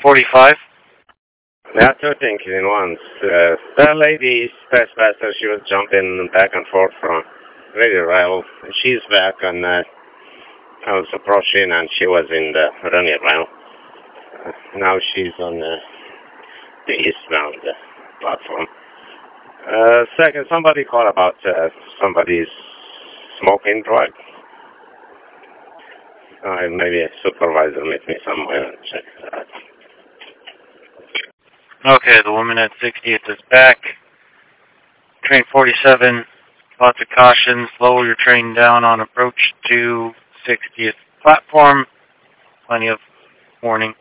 45? There are two things in one. That lady is trespasser. She was jumping back and forth from radio rail. She's back, and I was approaching, and she was in the running rail. Now she's on the eastbound platform. Second, somebody called about somebody's smoking drug. Maybe a supervisor met me somewhere and check that. Okay, the woman at 60th is back. Train 47, lots of caution. Slow your train down on approach to 60th platform. Plenty of warning.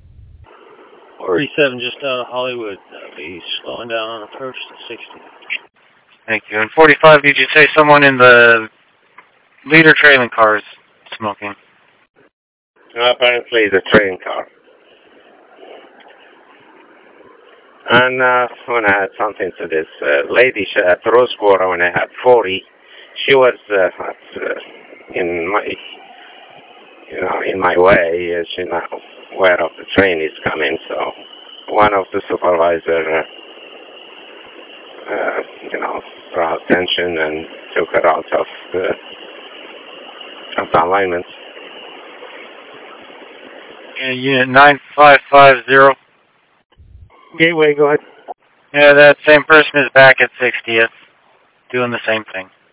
47 just out of Hollywood. Be slowing down on approach to 60. Thank you. And 45, did you say someone in the leader trailing car is smoking? Apparently the train car. And when I had something to this lady at Rose Quarter, when I had 40, she was in my way. She's not aware of the train is coming, so one of the supervisor, brought attention and took her out of the alignment. Unit 9550. Gateway, go ahead. Yeah, that same person is back at 60th, doing the same thing.